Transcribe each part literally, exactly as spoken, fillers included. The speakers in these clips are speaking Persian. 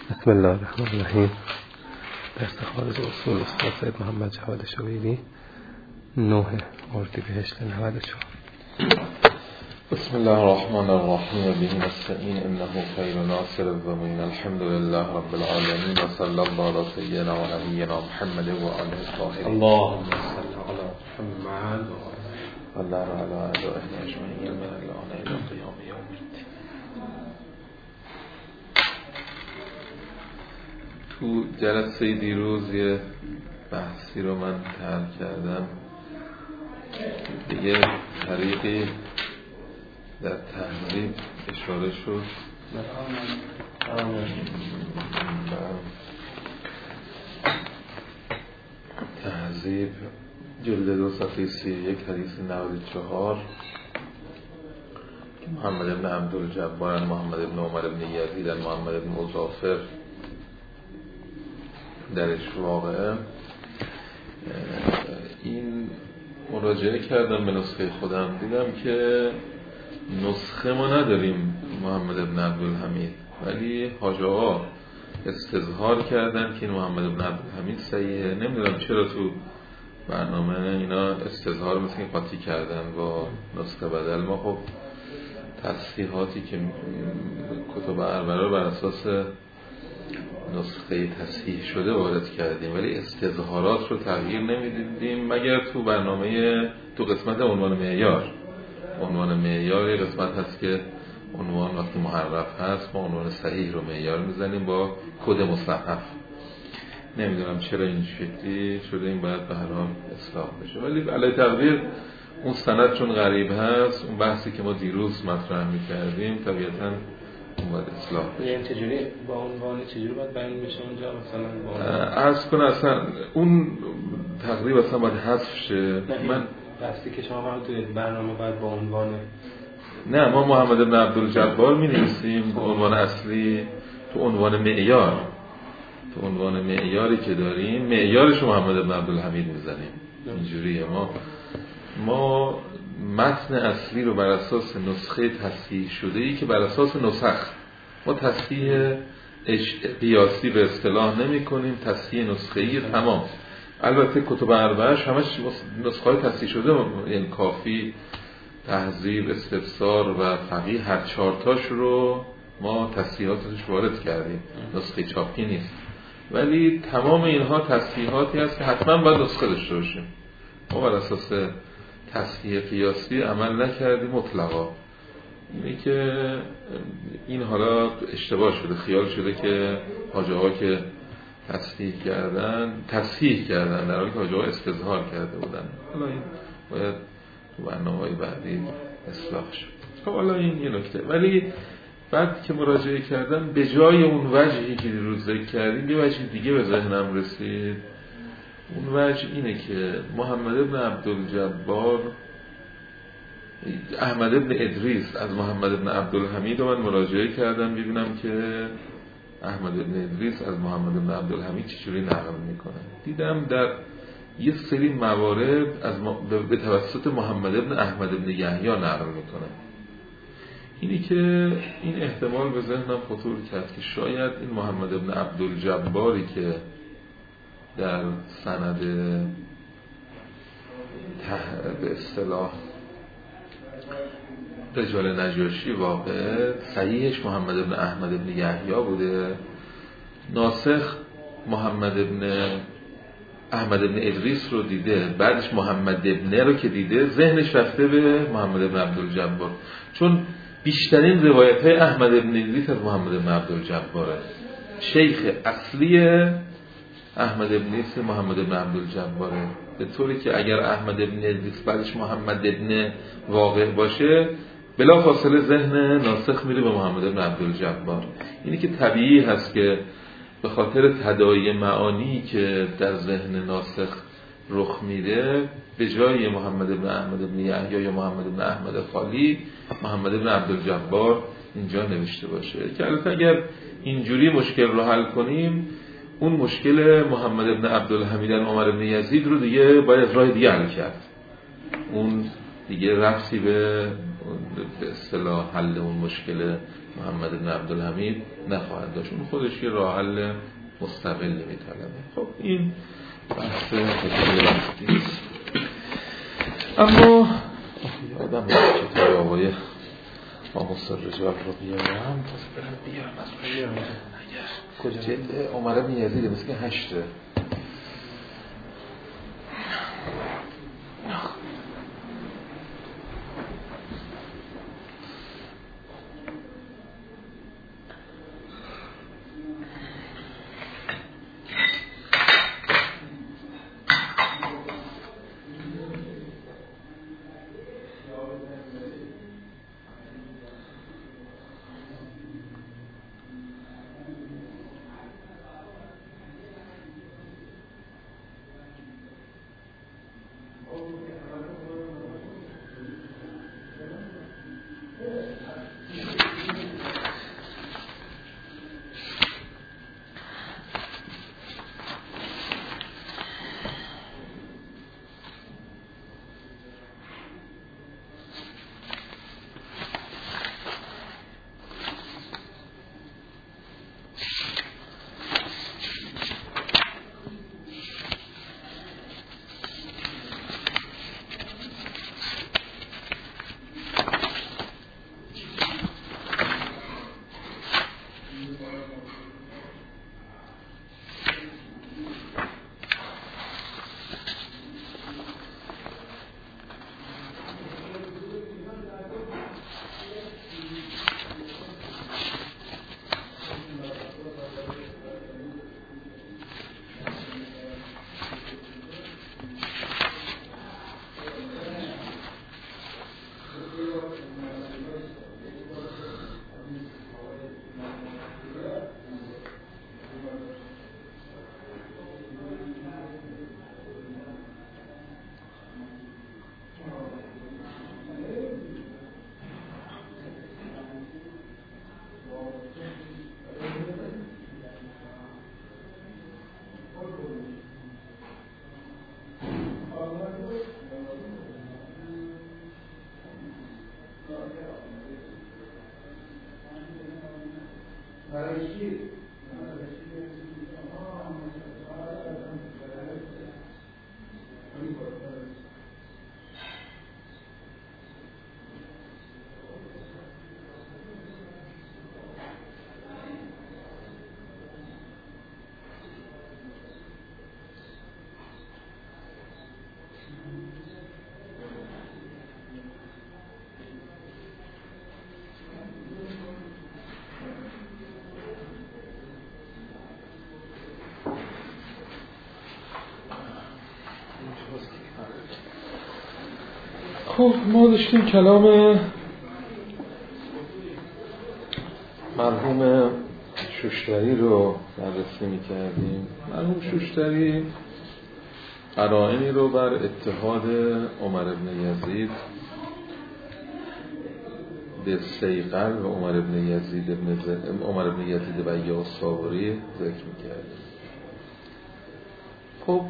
بسم الله الرحمن الرحیم. درس خارج اصول استاد سید محمد جواد شویری، نه اردیبهشت نود و چهار. بسم الله الرحمن الرحیم و به نستعین انه خیر ناصر و من الحمد لله رب العالمین و صلی الله علی سیدنا و نبینا محمد و آله الطاهرین. اللهم صل علی محمد و الله علی اعدائه اجمعین من الان الی قیام یوم الدین. تو جلسه دیروز یه بحثی رو من طرح کردم، به یه طریقی در تهذیب اشاره شد. تهذیب جلد دو صفحه سی و یک حدیث نود و چهار محمد بن عبدالجبار محمد بن عمر بن یزید محمد بن مظافر درش واقعه. این مراجعه کردم به نسخه خودم، دیدم که نسخه ما نداریم محمد بن عبدالحمید، ولی حاج آقا استظهار کردن که این محمد بن عبدالحمید صحیحه. نمیدونم چرا تو برنامه اینا استظهار مثل این قاطی کردن با نسخه بدل. ما خب تصحیحاتی که کتب اربعه بر اساس نسخه تصحیح شده وارد کردیم، ولی استظهارات رو تغییر نمیدیدیم مگر تو برنامه تو قسمت عنوان معیار. عنوان معیار یه قسمت هست که عنوان وقتی محرف هست ما عنوان صحیح رو معیار میزنیم با کد مصحف. نمیدونم چرا این شکلی شده، این باید به هر حال اصلاح بشه. ولی علی تقدیر اون سند چون غریب هست، اون بحثی که ما دیروز مطرح میکردیم طبیعتاً اون باید اصلاح بشه. یعنی چجوری با عنوان چجوری باید بیان بشه اونجا مثلا با عرض کنه اصلا اون تقریب اصلا باید حذف شه. من بحثی که شما هم توی برنامه باید با عنوان نه ما محمد بن عبدالجبار می نویسیم به عنوان اصلی، تو عنوان معیار تو عنوان معیاری که داریم معیارش محمد بن عبدالحمید میزنیم. اینجوریه. ما ما متن اصلی رو بر اساس نسخه تصحیح شده ای که بر اساس نسخ، ما تصحیح قیاسی به اصطلاح نمی کنیم، تصحیح نسخه‌ای تمام. البته کتب اربعه‌اش همش نسخه‌های تصحیح شده، یعنی کافی، تهذیب، استفسار و فقیه، هر چهارتاش رو ما تصحیحاتش وارد کردیم، نسخه چاپی نیست. ولی تمام اینها تصحیحاتی هست که حتما باید نسخه داشته باشیم. ما بر اساس تصحیح قیاسی عمل نکردیم مطلقا. اینه که این حالا اشتباه شده، خیال شده که حاج آقا که تصحیح کردن تصحیح کردن در حالی که حاج آقا استظهار کرده بودن. حالا این باید تو برنامه‌های بعدی اصلاح شد. خب حالا این یه نکته. ولی بعد که مراجعه کردم به جای اون وجهی که دیروز ذکر کردیم یه وجه دیگه به ذهنم رسید. اون وجه اینه که محمد بن عبدالجبار احمد بن ادریس از محمد بن عبدالحمید من مراجعه کردم ببینم که احمد بن ادریس از محمد بن عبدالحمید چجوری نقل میکنه. دیدم در یه سری موارد از م... به توسط محمد بن احمد بن یحیی نقل میکنه. اینی که این احتمال به ذهنم خطور کرد که شاید این محمد بن عبدالجباری که در سند ته... به اصطلاح رجال نجاشی واقع صحیحش محمد بن احمد بن یحیی بوده، ناسخ محمد بن احمد بن ادریس رو دیده، بعدش محمد بن رو که دیده ذهنش رفته به محمد بن عبدالجبار، چون بیشترین روایت های احمد بن ادریس از محمد بن عبدالجباره. شیخ اصلی احمد بن ادریس محمد بن عبدالجباره، به طوری که اگر احمد بن ادریس بعدش محمد بن واقع باشه بلا فاصله ذهن ناسخ میره به محمد بن عبدالجبار. اینی که طبیعی هست که به خاطر تداعی معانی که در ذهن ناسخ رخ میده به جای محمد بن احمد بن یحیی یا محمد بن احمد خالی محمد بن عبدالجبار اینجا نوشته باشه. که البته اگر اینجوری مشکل رو حل کنیم اون مشکل محمد بن عبدالحمید عمر بن یزید رو دیگه باید راه دیگه حل کرد. اون دیگه رفتی به به اصطلاح حل اون مشکل محمد بن عبدالحمید نخواهد داشت. اون خودش یه راه حل مستقل می‌طلبه. خب این بحث خیلی وقتی است. اما یادم میاد کتاب آقای آموس الرجال رو بیارم، پس برم بیارم از بیارم اگر جلد عمر بن یزید مثل که هشته. خب ما داشتیم کلام مرحوم شوشتری رو بررسی می‌کردیم. مرحوم شوشتری قرائنی رو بر اتحاد عمر بن یزید به سیقل و عمر بن یزید بن عمر بن یزید و یاساوری ذکر می‌کردیم. خب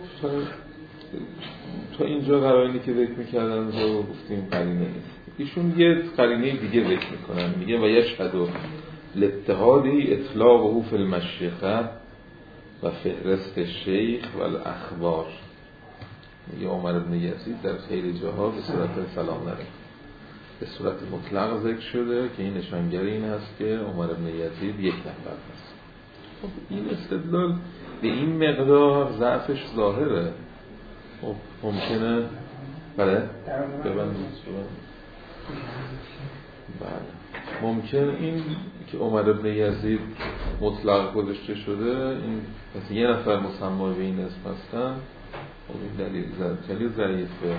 تا اینجا قرائنی که ذکر می‌کردن رو گفتیم قرینه نیست. ایشون یه قرینه دیگه ذکر می‌کنن، میگه و یشهد الاتحادی اطلاقه فی المشیخه و فهرست الشیخ و الاخبار. میگه عمر بن یزید در خیلی جاها به صورت سلام نره به صورت مطلق ذکر شده که این نشانگری این است که عمر بن یزید یک نفر است. خب این استدلال به این مقدار ضعفش ظاهره. خب ممکنه بله ببندید بله ممکن این که عمر بن یزید مطلق گذاشته شده این پس یه نفر مسما به این اسم هستن. خب این دلیل دلیل ضعیفه.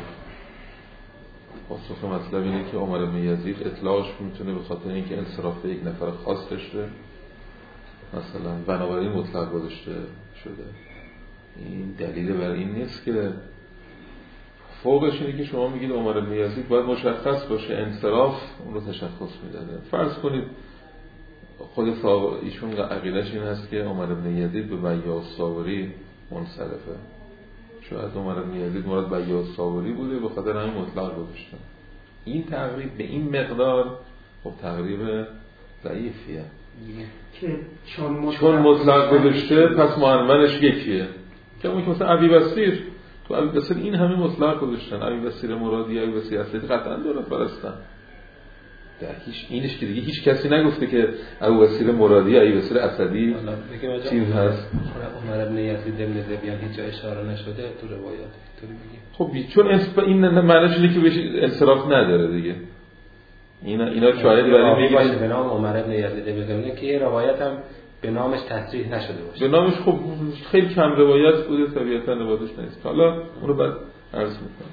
پاسخ مطلب اینه که عمر بن یزید اطلاقش میتونه به خاطر اینکه انصراف به یک نفر خاص داشته مثلا بنابراین مطلق گذاشته شده. این دلیل بر این نیست که فوقش اینه که شما میگید عمر بن یزید باید مشخص باشه، انصراف اون رو تشخص میداده. فرض کنید خود صاحب ایشون عقیده‌اش این هست که عمر بن یزید به بیاع الصاوری منصرفه. شاید عمر بن یزید مراد بیاع الصاوری بوده به خاطر همین مطلق گذاشتن. این تقریب به این مقدار خب تقریب ضعیفیه که چون مطلق, چون مطلق گذاشته پس معنونش یکیه. که اون که مثلا ابی بصیر، تو ابی بصیر این همه مطلق گذاشتن، ابی بصیر مرادی، ابی بصیر اصلی قطعا دارن فرستن. در هیچ اینش که دیگه هیچ کسی نگفته که ابی بصیر مرادی، ابی بصیر اسدی چیز هست. عمر ابن یزید ابن ذبیان هیچ جا اشاره نشده تو روایات. خب چون این معنیش اینه که بهش انصراف نداره دیگه. اینا اینا شاید برای میگه باشه به نام عمر ابن یزید ابن ذبیان که این روایت هم به نامش تصریح نشده باشه. به نامش خب خیلی کم روایت بوده، طبیعتا روایتش نیست. حالا اونو بعد عرض میکنم.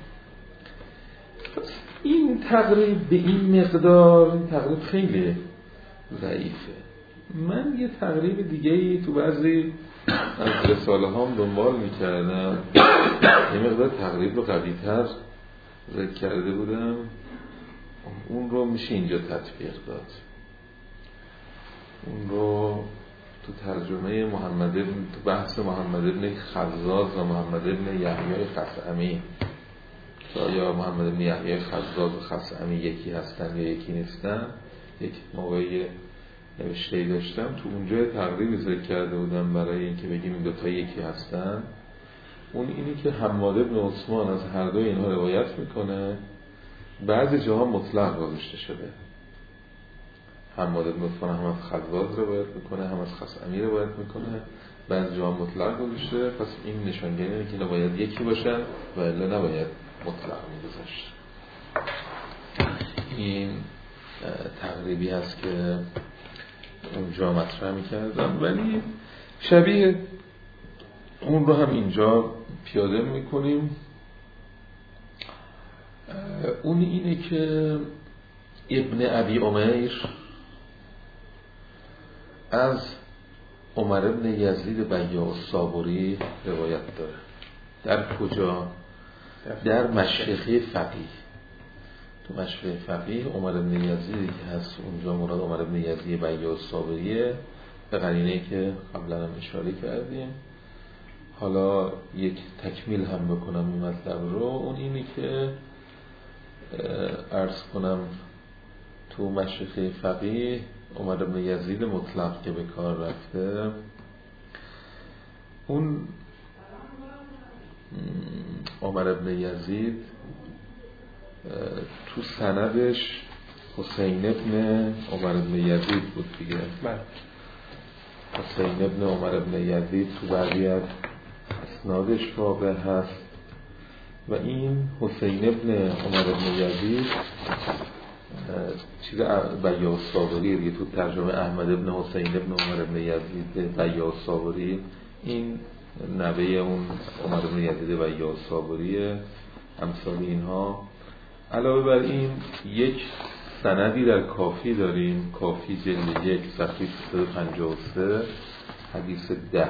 این تقریب به این مقدار، این تقریب خیلی ضعیفه. من یه تقریب دیگه‌ای تو بعضی از رساله هام دنبال میکردم، یه مقدار تقریب رو قوی‌تر ذکر کرده بودم، اون رو میشه اینجا تطبیق داد. اون رو تو ترجمه محمد ابن، تو بحث محمد ابن خزاز و محمد ابن یحیی خثعمی، یا محمد ابن یحیی خزاز و خثعمی یکی هستن یا یکی نیستن، یک موقعی نوشته‌ای داشتم، تو اونجا تقریبی ذکر کرده بودم برای اینکه بگیم این دوتا یکی هستن. اون اینی که حماد ابن عثمان از هر دو اینها روایت میکنه، بعضی جاها مطلق گذاشته شده. حماد ابن عثمان هم از خزاز روایت میکنه، هم از خثعمی روایت میکنه، بعضی جاها مطلق گذاشته. پس این نشانگیری اینه که نباید یکی باشن و الا نباید مطلق میگذاشت. این تقریبی هست که اونجا مطرح میکردم، ولی شبیه اون رو هم اینجا پیاده میکنیم. اون اینه که ابن ابی امیر از عمر ابن یزید بیاع الصابری روایت داره. در کجا؟ در مشیخه فقیه. تو مشیخه فقیه عمر ابن یزید که هست اونجا مراد عمر ابن یزید بیاع الصابریه، به قرینه‌ای که قبلا هم اشاره کردیم. حالا یک تکمیل هم بکنم این مطلب رو. اون اینی که عرض کنم تو مشیخه فقیه عمر بن یزید مطلق که به کار رفته، اون عمر بن یزید تو سندش حسین ابن عمر بن یزید بود دیگه. حسین ابن عمر بن یزید تو بعضی از اسنادش واقع هست و این حسین ابن عمر بن یزید چیز بیاع الصابری دیگه. تو ترجمه احمد ابن حسین ابن عمر بن یزید بیاع الصابری، این نوه اون عمر بن یزید بیاع الصابری، امثال اینها. علاوه بر این یک سندی در کافی داریم، کافی جلد یک صفحه سیصد و پنجاه و سه حدیث ده.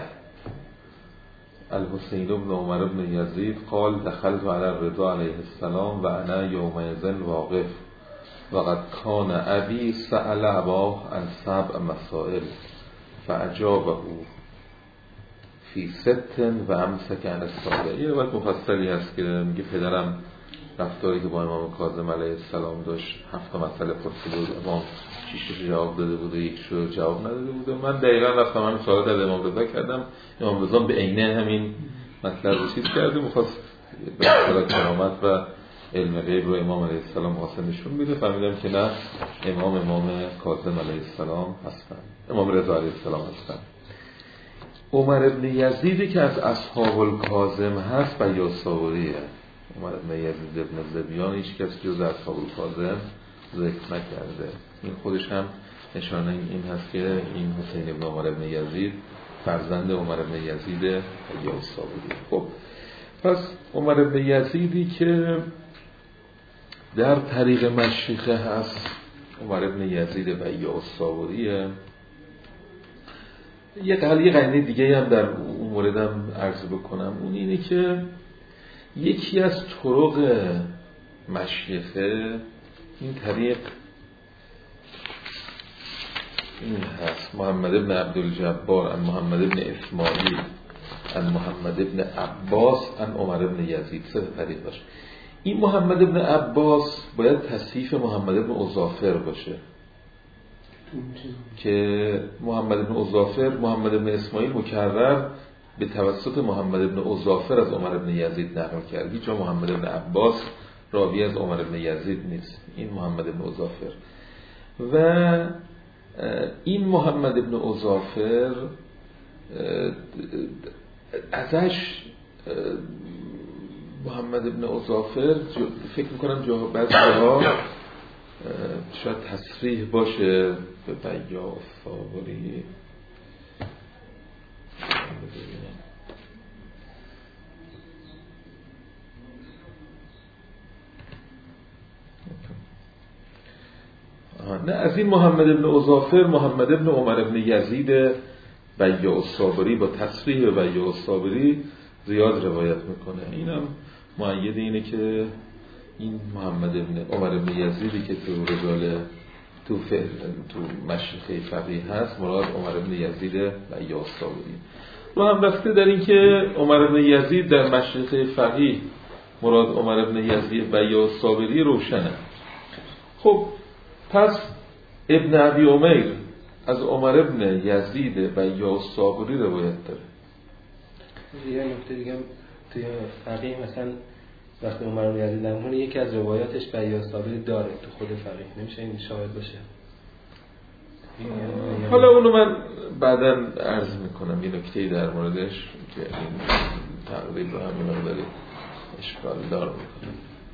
الحسین ابن عمر بن یزید قال دخلت علی الرضا علیه السلام و انا یومئذ واقف وقد کان ابی سأل اباه عن سبع مسائل فاجابه فی ست و امسک عن السابع. یه روایت مفصلی هست که میگه پدرم رفتاری که با امام کاظم علیه السلام داشت، هفت مسئله پرسیده بود، امام شیشش جواب داده بود و یکیش رو جواب نداده بود. من دقیقاً رفتم همین سوالات از امام رضا کردم، امام رضا به عینه همین مطلب رو چیز کرده، می‌خواست به اصطلاح کرامت و علم غیب رو امام علیه السلام واسه نشون میده. فهمیدم که نه، امام امام کاظم علیه السلام هستن، امام رضا علیه السلام هستن. عمر ابن یزیدی که از اصحاب الکاظم هست بیاع الصابریه. عمر ابن یزید ابن ذبیان هیچ کس جز اصحاب الکاظم ذکر نکرده. این خودش هم نشانه این هست که این حسین ابن عمر ابن یزید فرزند عمر ابن یزید بیاع الصابری. خب پس عمر ابن یزیدی که در طریق مشیخه هست، عمر ابن یزید بیاع الصابریه. یه قضیه دیگه هم در اون مورد هم عرض بکنم، اون اینه که یکی از طرق مشیخه این طریق این هست: محمد ابن عبدالجبار عن محمد ابن اسماعیل عن محمد ابن عباس عن عمر ابن یزید. سه طریق داشت. این محمد ابن عباس باید تصحیف محمد ابن اظافر باشه. که محمد بن اظافر محمد بن اسماعیل مکرر به توسط محمد بن اظافر از عمر بن یزید نقل کرد. هیچ جا محمد بن عباس راوی از عمر بن یزید نیست، این محمد بن اظافر. و این محمد بن اظافر ازش محمد بن اظافر فکر میکنم جا بعضی ها شاید تصریح باشه به بیا صابری. نه، از این محمد بن اظافر محمد بن عمر بن یزید بیا الصابری با تصریح به بیا الصابری زیاد روایت میکنه. اینم مؤید اینه که این محمد بن عمر بن یزیدی که تو رجال تو فعل تو مشیخه فقیه هست مراد عمر بن یزید بیا الصابری. رو هم رفته در این که عمر بن یزید در مشیخه فقیه مراد عمر بن یزید بیا الصابری روشنه. خب پس ابن ابی عمیر از عمر بن یزید بیا الصابری روایت داره. یه نکته دیگه توی فقیه مثلا وقتی عمر بن یزید نمونه یکی از روایاتش بیا الصابری داره تو خود فقیه، نمیشه این شاهد باشه؟ حالا اونو من بعداً عرض میکنم یه نکته‌ای در موردش که این تقریب رو همین مقداری اشکال دار میکنم.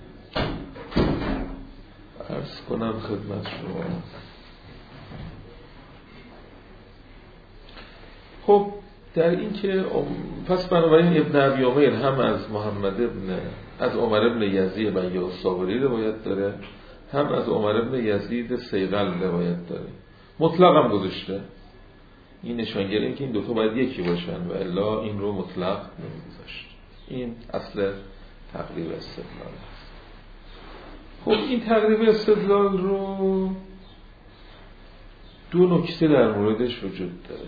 عرض کنم خدمت شما. خب در این که پس بنابراین ابن ابی عمیر هم از محمد ابن از عمر ابن یزید بیا الصابری روایت داره، هم از عمر ابن یزید سیغل روایت داره. مطلق هم گذاشته. این نشانگر این که این دوتا باید یکی باشن و الا این رو مطلق نمیگذاشت. این اصل تقریب استدلال است. خب این تقریب استدلال رو دو نکته در موردش وجود داره.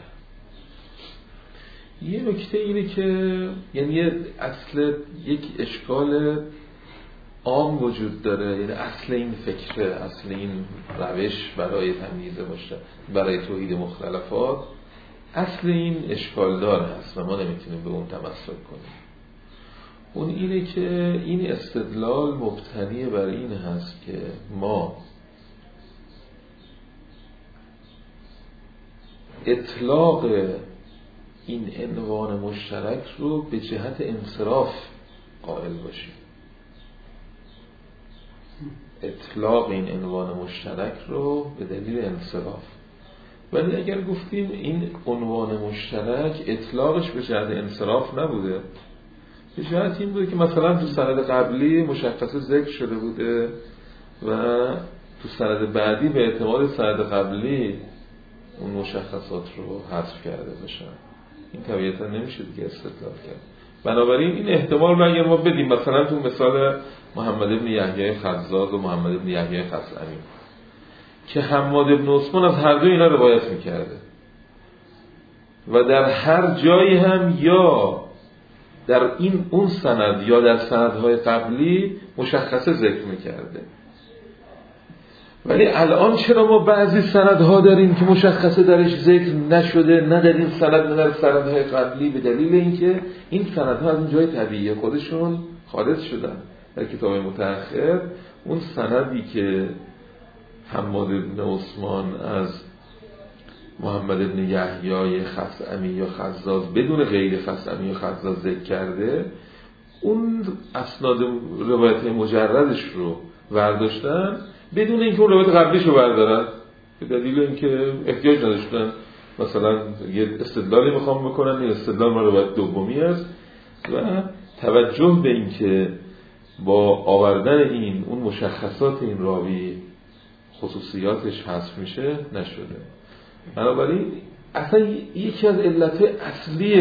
یه نکته اینه که یعنی اصل یک اشکال عام وجود داره، یعنی اصل این فکره، اصل این روش برای تمییز باشه برای توحید مختلفات، اصل این اشکال دار هست و ما نمیتونیم به اون تمسک کنیم. اون اینه که این استدلال مبتنی بر این هست که ما اطلاق این عنوان مشترک رو به جهت انصراف قائل باشیم. اطلاق این عنوان مشترک رو به دلیل انصراف. ولی اگر گفتیم این عنوان مشترک اطلاقش به جهت انصراف نبوده، به جهت این بوده که مثلا تو سند قبلی مشخص ذکر شده بوده و تو سند بعدی به اعتماد سند قبلی اون مشخصات رو حذف کرده باشن، این طبیعتا نمیشه دیگه استدلال کرد. بنابراین این احتمال رو اگر ما بدیم، مثلا تو مثال محمد بن یحیی خزاز و محمد بن یحیی خصعمی که حماد بن عثمان از هر دو اینا روایت میکرده و در هر جایی هم یا در این اون سند یا در سندهای قبلی مشخصه ذکر میکرده، ولی الان چرا ما بعضی سندها داریم که مشخصه درش ذکر نشده، نه در این سند نه در سندهای قبلی؟ به دلیل اینکه این سندها از اون جای طبیعی خودشون خارج شدن. در کتاب متأخر اون سندی که حماد بن عثمان از محمد بن یحیی خصعمی یا خزاز بدون غیر خصعمی یا خزاز ذکر کرده، اون اسناد روایت مجردش رو برداشتن بدون اینکه اون روایت قبلیش رو بردارن، به دلیل اینکه احتیاج نداشتن. مثلا یه استدلالی میخوام بکنن، این استدلال ما روایت دومی است و توجه به اینکه با آوردن این اون مشخصات این راوی خصوصیاتش حذف میشه نشده. بنابراین اصلا یکی از علت اصلی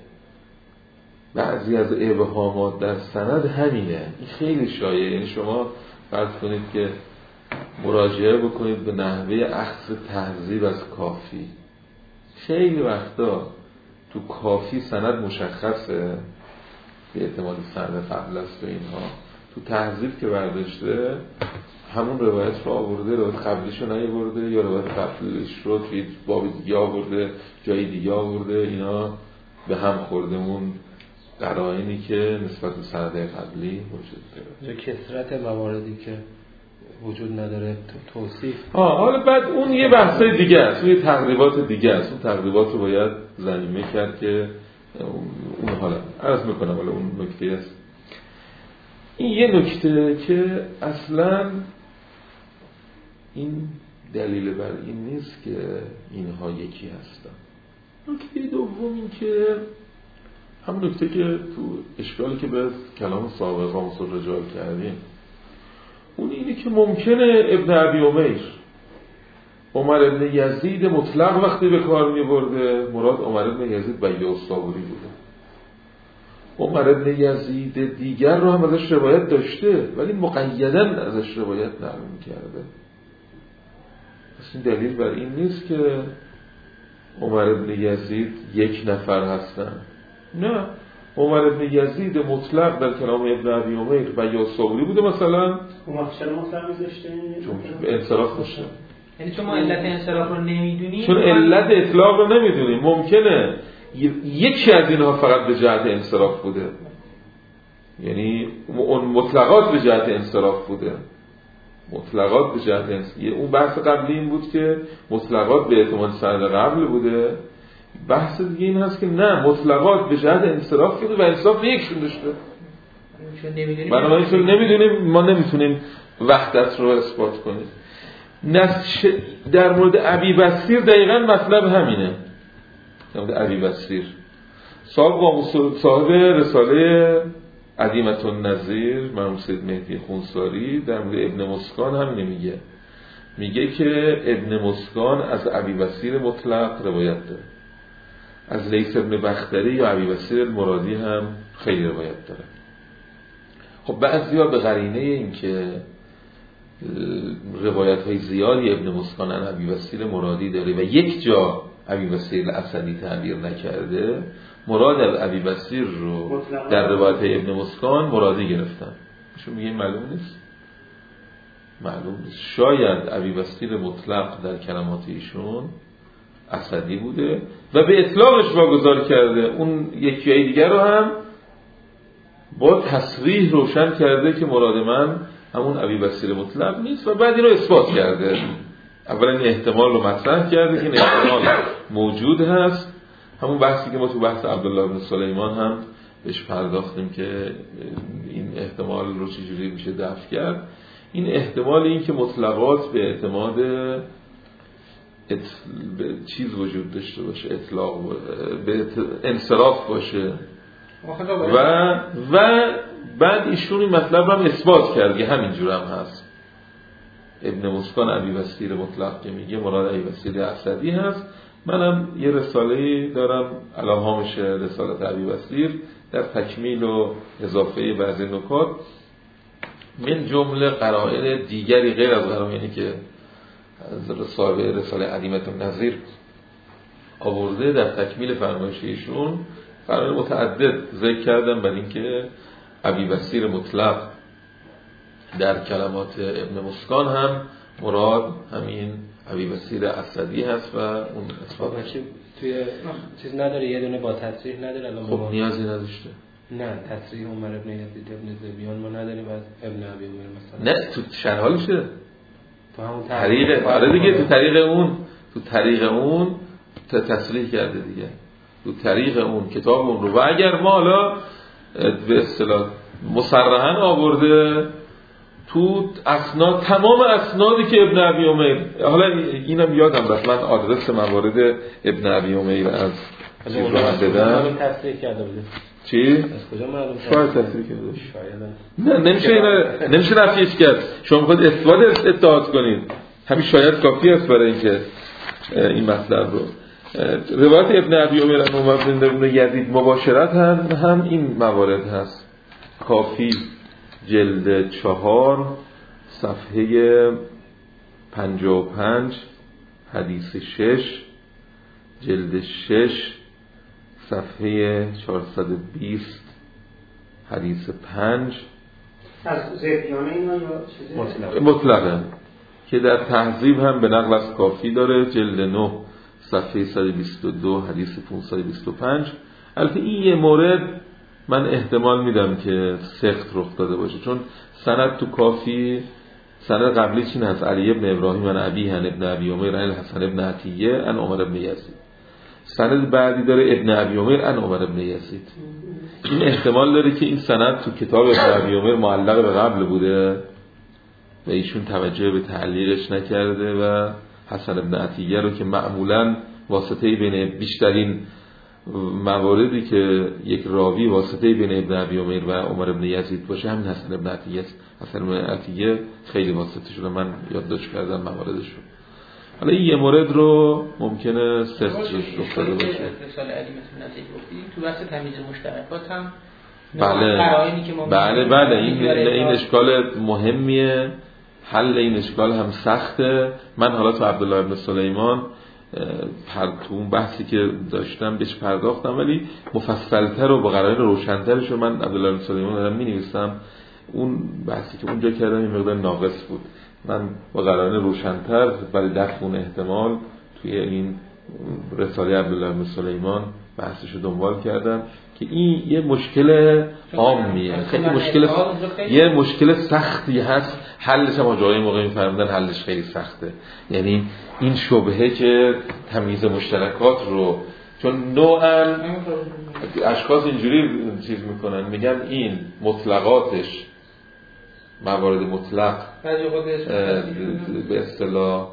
بعضی از ابهامات در سند همینه. این خیلی شایعه. یعنی شما فرض کنید که مراجعه بکنید به نحوه اخذ تهذیب از کافی، خیلی وقتا تو کافی سند مشخصه به اعتماد سند قبل است و اینها، تو تهذیب که برداشته همون روایت رو آورده، روایت قبلیش رو نیاورده یا روایت قبلیش رو توی باب دیگه آورده، جای دیگه آورده. اینا به هم خورده اون قرائنی که نسبت به سند قبلی وجود داره. یا کثرت مواردی که وجود نداره توصیف. آه حالا بعد اون یه بحث دیگه است، اون یه تقریبات دیگه است. اون تقریبات رو باید ضمیمه کرد که اون حالا عرض میکنم. حالا اون نکته است. این یه نکته که اصلا این دلیل بر این نیست که اینها یکی هستن. نکته دوم این که هم نکته که تو اشکالی که به کلام سابق قاموس الرجال کردیم، اون اینه که ممکنه ابن ابی امیر عمر ابن یزید مطلق وقتی به کار می برده مراد عمر ابن یزید بیاء الصابری بوده. عمر ابن یزید دیگر رو هم ازش روایت داشته ولی مقیداً ازش روایت نقل می‌کرده. پس این دلیل بر این نیست که عمر ابن یزید یک نفر هستن. نه، عمر ابن یزید مطلق در کلام ابن ابی امیر بیاء الصابری بوده مثلا. عمر چرا مطلق می‌ذاشته؟ چون انصراف باشه. یعنی چون ما علت انصراف رو نمیدونیم، چون علت اطلاق رو نمیدونیم، ممکنه یکی از اینها فقط به جهت انصراف بوده، یعنی اون مطلقات به جهت انصراف بوده، مطلقات به جهت انصراف. اون بحث قبلی این بود که مطلقات به اعتماد سند قبل بوده. بحث دیگه این هست که نه، مطلقات به جهت انصراف بوده و انصراف یکشون داشته. چون نمیدونیم، بنابراین چون نمیدونیم ما نمیتونیم وحدت رو اثبات کنیم. نش... در مورد ابی بصیر دقیقاً مطلب همینه. در مورد ابی بصیر صاحب صاحب رساله عدیمة النظیر مرحوم سید مهدی خونساری در مورد ابن مسکان هم نمیگه، میگه که ابن مسکان از ابی بصیر مطلق روایت داره، از لیث ابن بختری یا ابی بصیر المرادی هم خیلی روایت داره. خب بعضیا به قرینه این که روایت های زیادی ابن مسکان عن ابی بصیر مرادی داره و یک جا ابی بصیر الاسدی تعبیر نکرده، مراد از ابی بصیر رو در روایت ابن مسکان مرادی گرفتن. شما میگه معلوم نیست؟ معلوم نیست. شاید ابی بصیر مطلق در کلمات ایشون اسدی بوده و به اطلاقش واگذار کرده، اون یکی دیگر رو هم با تصریح روشن کرده که مراد من همون ابی بصیر مطلق نیست و بعد این رو اثبات کرده. اولا این احتمال رو مطرح کرده که این احتمال موجود هست، همون بحثی که ما تو بحث عبدالله بن سلیمان هم بهش پرداختیم که این احتمال رو چجوری میشه دفع کرد. این احتمال این که مطلقات به اعتماد ات... به چیز وجود داشته باشه، اطلاق به ات... انصراف باشه و و بعد ایشون این مطلب رو هم اثبات کرد که همینجور هم هست. ابن مسکان ابی بصیر مطلق که میگه مراد ابی بصیر اسدی هست. منم یه رساله‌ای دارم علامه‌هامش رسالت ابی بصیر در تکمیل و اضافه بعضی نکات من جمله قرائن دیگری غیر از قرائنی که صاحب رساله عدیمة النظیر آورده در تکمیل فرمایش ایشون قرائن متعدد ذکر کردم بر اینکه ابی بصیر مطلق در کلمات ابن مسکان هم مراد همین ابی بصیر اسدی هست و اون اثبات توی چیز نداره، یه دونه با تصریح نداره. خب نیازی نداشته. نه تصریح عمر ابن یزید ابن زبیان ما نداریم از ابن ابی امیر مثلا. نه تو شرحالشه تو همون طریق آره دیگه، تو طریق اون تو طریق اون تصریح کرده دیگه، تو طریق اون کتاب اون رو. و اگر ما حالا به اصطلاح مصرحاً آورده تو اسناد، تمام اسنادی که ابن ابی امیر، حالا اینم یادم رفت من آدرس موارد ابن ابی امیر از چیز رو هم بدم. تصریح کرده بوده. چی؟ از کجا معلوم؟ شاید تصریح کرده. شاید. نه نمیشه اینا نمیشه نفیش کرد. شما میخواید اثبات اتحاد کنید. همین شاید کافی است برای اینکه این مطلب رو روایت ابن ابی امیر ان عمر بن یزید مباشرت هم, هم این موارد هست. کافی جلد چهار صفحه پنجاه و پنج حدیث شش، جلد شش صفحه چهارصد و بیست حدیث پنج، از زبیانه اینا یا چیزی؟ مطلقه که در تهذیب هم به نقل از کافی داره، جلد نه صفحه صد و بیست و دو حدیث پانصد و بیست و پنج. البته این یه مورد من احتمال میدم که سخت رخ داده باشه، چون سند تو کافی سند قبلی چین هست، علی ابن ابراهیم عن ابی هن ابن ابی عمر عن الحسن ابن عطیه عن عمر ابن یزید. سند بعدی داره ابن ابی عمر عن عمر ابن یزید. این احتمال داره که این سند تو کتاب ابن ابی عمر معلق به قبل بوده و ایشون توجه به تعلیقش نکرده و حسن ابن عطیه رو که معمولاً واسطه‌ای بین بیشترین مواردی که یک راوی واسطه‌ای بین ابن ابی عمر و عمر ابن یزید باشه همین حسن ابن عطیه است. حسن ابن عطیه خیلی واسطه شده، من یادداشت کردم مواردش رو. حالا این یه مورد رو ممکنه سخت روش داده باشه. رساله علی مثل نتیجه گفتی تو بحث تمیز مشترکات هم بله بله بله این این اشکال مهمیه، حل این اشکال هم سخته. من حالا تو عبدالله ابن سلیمان تو اون بحثی که داشتم بهش پرداختم، ولی مفصل‌تر و با قرائن روشن‌ترش رو من عبدالله ابن سلیمان دارم می‌نویسم. اون بحثی که اونجا کردم این مقدار ناقص بود، من با قرائن روشن‌تر برای دفع اون احتمال توی این رساله عبدالله ابن سلیمان بحثش رو دنبال کردم که این یه مشکل عامیه، خیلی مشکل یه مشکل سختی هست. حلش هم جای موقع می‌فهمیدن حلش خیلی سخته. یعنی این شبهه که تمییز مشترکات رو، چون نوعاً اشخاص اینجوری چیز میکنن، میگن این مطلقاتش موارد مطلق به اصطلاح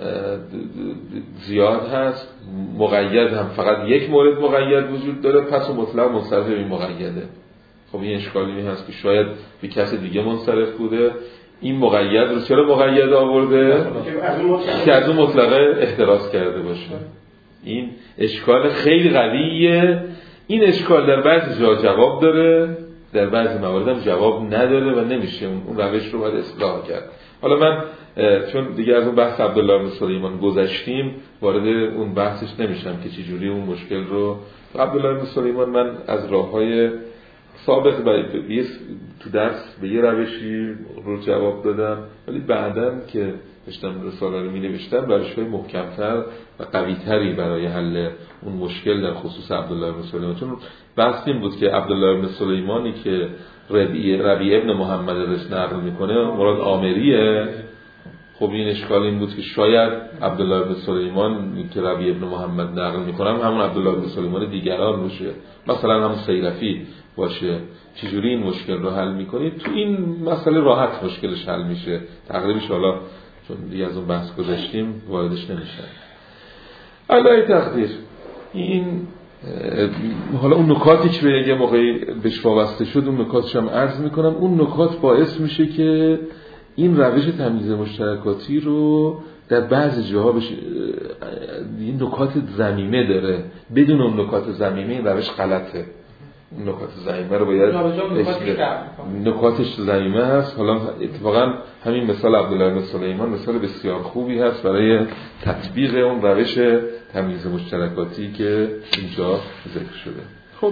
زیاد هست، مقید هم فقط یک مورد مقید وجود داره، پس مطلق منصرف به این مقیده. خب این اشکالی هست که شاید به کس دیگه منصرف بوده، این مقید رو چرا مقید آورده که از اون مطلقه احتراز کرده باشه. این اشکال خیلی قویه. این اشکال در بعضی جا جواب داره، در بعضی موارد هم جواب نداره و نمیشه اون روش رو باید اصلاح کرد. حالا من چون دیگه از اون بحث عبدالله بن سلیمان گذشتیم وارد اون بحثش نمیشم که چجوری اون مشکل رو عبدالله بن سلیمان من از راههای سابق تو درس به یه روشی رو جواب دادم، ولی بعداً که داشتم رساله رو می نوشتم روش‌های محکم‌تر و قوی‌تری برای حل اون مشکل در خصوص عبدالله بن سلیمان. چون بحث این بود که عبدالله بن سلیمانی که ربیع ربیع ابن محمد رس نقل میکنه مراد عامریه. خب این اشکال این بود که شاید عبدالله بن سلیمان که ربیع ابن محمد نقل میکنه همون عبدالله بن سلیمان دیگران باشه، مثلا همون سیرفی باشه. چجوری این مشکل رو حل میکنید؟ تو این مسئله راحت مشکلش حل میشه تقریبش. حالا چون دیگه از اون بحث گذاشتیم واردش نمیشه. علای تقدیر این حالا اون نکاتی که به یه موقعی بهش وابسته شد اون نکاتش هم عرض میکنم. اون نکات باعث میشه که این روش تمییز مشترکاتی رو در بعضی جاها بش... این نکات ضمیمه داره، بدون اون نکات ضمیمه این روش غلطه. اون نکات ضمیمه رو باید نکاتش ضمیمه هست. حالا اتفاقا همین مثال عبدالله بن سلیمان مثال بسیار خوبی هست برای تطبیق اون روش تمییز مشترکاتی که اینجا ذکر شده. خب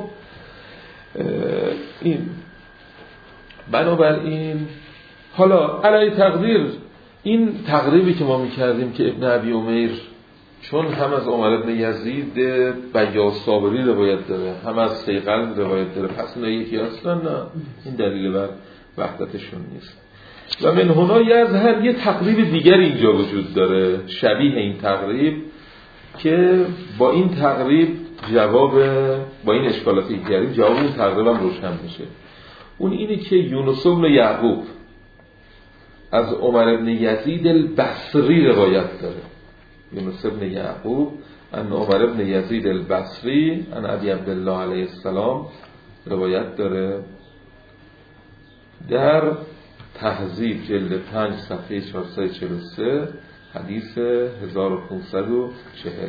این بنابراین حالا علی تقدیر این تقریبی که ما میکردیم که ابن ابی عمر چون هم از عمر ابن یزید بیاض صابری روایت داره هم از سیقل روایت داره، پس اینا یکی هستن؟ نه، این دلیل بر وحدتشون نیست. و من هنا یظهر یه تقریب دیگر اینجا وجود داره شبیه این تقریب که با این تقریب جواب با این اشکالات دیگری جواب اون تقریب هم روشن میشه. اون اینه که یونس بن یعقوب از عمر ابن یزید البصری روایت داره. یونس بن یعقوب ان عمر ابن یزید البصری ان ابی عبدالله علیه السلام روایت داره در تهذیب جلد پنج صفحه چهارصد و چهل و سه حدیث هزار و پانصد و چهل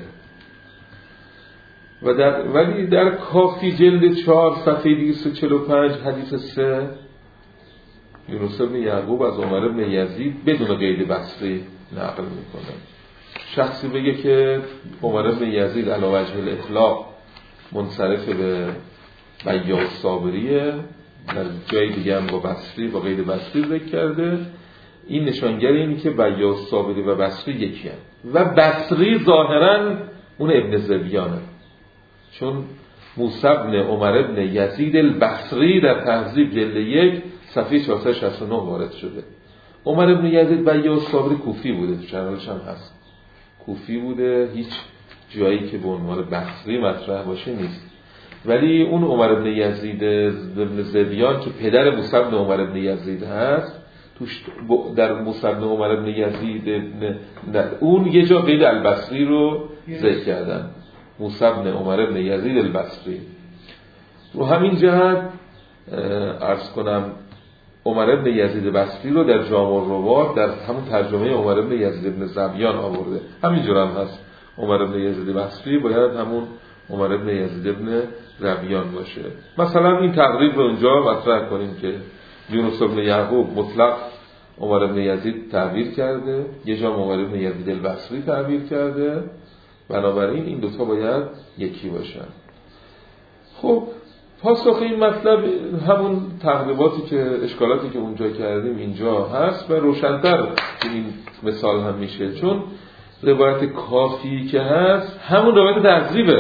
و در ولی در کافی جلد چهار صفحه دویست و چهل و پنج حدیث سه یونس بن یعقوب از عمر ابن یزید بدون قید بصری نقل میکنه. شخصی بگه که عمر ابن یزید علی وجه الاطلاق منصرف به بیاض صابریه، در جای دیگه هم با بصری با غیر بصری ذکر کرده. این نشانگر اینه که بیاض صابری و بصری یکی هم. و بصری ظاهراً اون ابن زبیانه، چون موسی بن عمر بن یزید البصری در تهذیب جلد یک صفحه چهارصد و شصت و نه وارد شده. عمر بن یزید بیاض صابری کوفی بوده، تو چنلش هم هست، کوفی بوده، هیچ جایی که به عنوان بصری مطرح باشه نیست. ولی اون عمر بن یزید بن زبیان که پدر موسی بن عمر بن یزید هست، توش در موسی بن عمر بن یزید بن اون یه جا قید البصری رو ذکر کردن، موسی بن عمر بن یزید البصری. رو همین جهت عرض کنم عمر بن یزید بصری رو در جامع الروات در همون ترجمه عمر بن یزید بن زبیان آورده. همینجور هم هست، عمر بن یزید بصری باید همون عمر بن یزید بن زبیان باشه. مثلا این تقریب رو اونجا مطرح کنیم که یونس بن یعقوب مطلق عمر بن یزید تعبیر کرده، یه جا عمر بن یزید البصری تعبیر کرده، بنابراین این دوتا باید یکی باشن. خب پاسخ این مطلب همون تقریباتی که اشکالاتی که اونجا کردیم اینجا هست و روشن‌تر این مثال هم میشه، چون روایت کافی که هست همون روایت تهذیبه.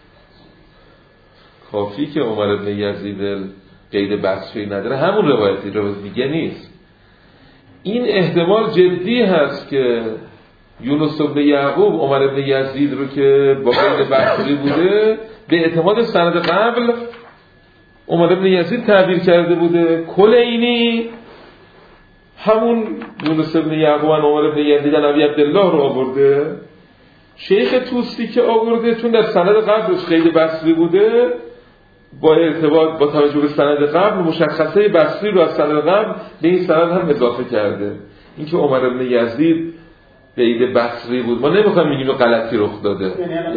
کافی که عمر بن یزید قید بصری نداره همون روایتی، روایت دیگه نیست. این احتمال جدی هست که یونس بن یعقوب عمر بن یزید رو که با قید بصری بوده به اعتماد سند قبل عمر بن یزید تعبیر کرده بوده. کلینی همون یونس بن یعقوب عمر بن یزید نبی عبدالله رو آورده. شیخ توسی که آورده چون در سند قبلش قید بصری بوده، با ارتباط با توجه به سند قبل مشخصه بصری رو از سند قبل به این سند هم اضافه کرده. اینکه عمر بن یزید قید بصری بود، ما نمیخوایم بگیم غلطی رخ داده،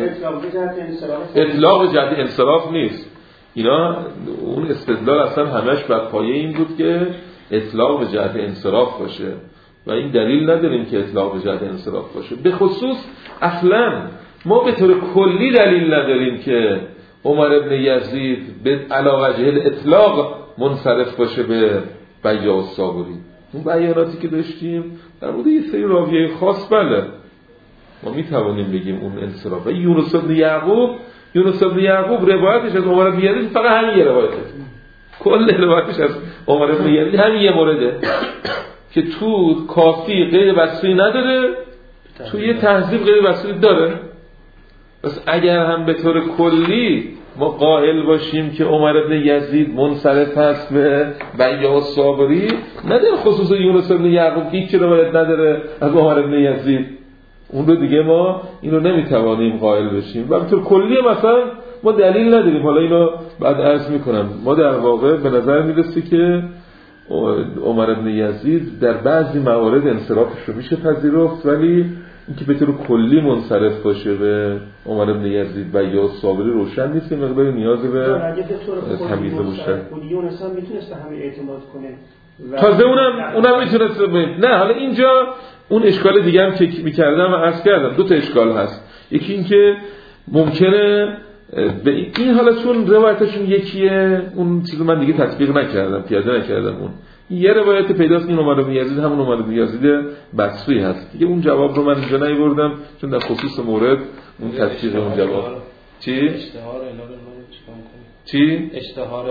اطلاق جهت انصراف نیست. اینا اون استدلال اصلا همش بر پایه این بود که اطلاق به جهت انصراف باشه و این دلیل نداریم که اطلاق به جهت انصراف باشه. به خصوص اصلا ما به طور کلی دلیل نداریم که عمر بن یزید به علاوه جهل اطلاق منصرف باشه به بیاض صابری. اون بیاناتی که داشتیم در مورد یه سری راویه خاص بله ما میتوانیم بگیم اون انصراف. و یونس بن یعقوب یونس بن یعقوب روایتش از عمر بن یزید فقط همین یه روایته، کل روایتش از عمر بن یزید همین یه مورده که تو کافی قید بصری نداره، تو یه تهذیب قید بصری داره. پس اگر هم به طور کلی ما قائل باشیم که عمر بن یزید منصرف هست به بیاض صابری، نداره خصوص یونس بن یعقوب هیچ روایت نداره از عمر بن یزید، اون رو دیگه ما اینو نمیتوانیم قائل بشیم. و به طور کلی مثلا ما دلیل نداریم. حالا اینو بعد عرض میکنم. ما در واقع به نظر میرسه که عمر بن یزید در بعضی موارد انصرافش رو میشه پذیرفت، ولی اینکه به طور کلی منصرف باشه به عمر بن یزید و یا صابری روشن نیست. این مقدار نیازی به تمیز باشه. یونس هم میتونست همه اعتماد کنه. تازه اونم اونم میتونست. نه حالا اینجا اون اشکال دیگه هم که می‌کردم و عرض کردم، دو تا اشکال هست. یکی این که ممکنه به این حالا چون روایتشون یکیه، اون چیزو من دیگه تطبیق نکردم، پیاده نکردم. اون یه روایت پیداست این عمر بن یزید همون عمر بن یزید بصری هست دیگه. اون جواب رو من اینجا نیاوردم چون در خصوص مورد اون تفسیر اون جواب چی اشتهار اینا رو چیکار کنیم؟ چی اشتهار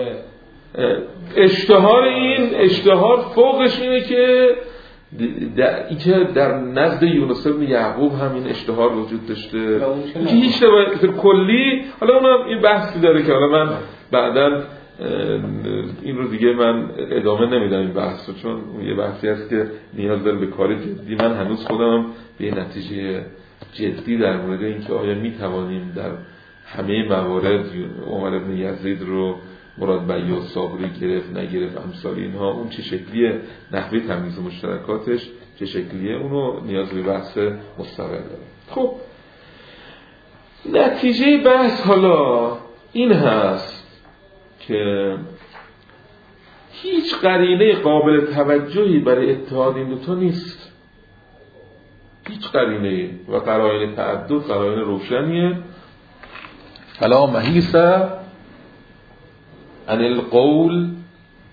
اشتهار این اشتهار فوقش اینه که در اینکه در نزد یونس بن یعقوب همین اشتهار وجود داشته که هیچ روایت کلی. حالا اونم این بحثی داره که حالا من بعداً این رو دیگه من ادامه نمیدم این بحث رو، چون یه بحثی هست که نیاز داره به کار جدی. من هنوز خودم به نتیجه جدی در مورد اینکه آیا میتوانیم در همه موارد عمر بن یزید رو مراد بیاض صابری گرفت نگرفت امثال اینها، اون چه شکلیه، نحوه تمییز مشترکاتش چه شکلیه، اونو نیاز به بحث مستقل داره. خب نتیجه بحث حالا این هست که هیچ قرینه قابل توجهی برای اتحاد این دوتا نیست، هیچ قرینه و قرائن تعدد قرائن روشنیه. فلا محیص عن القول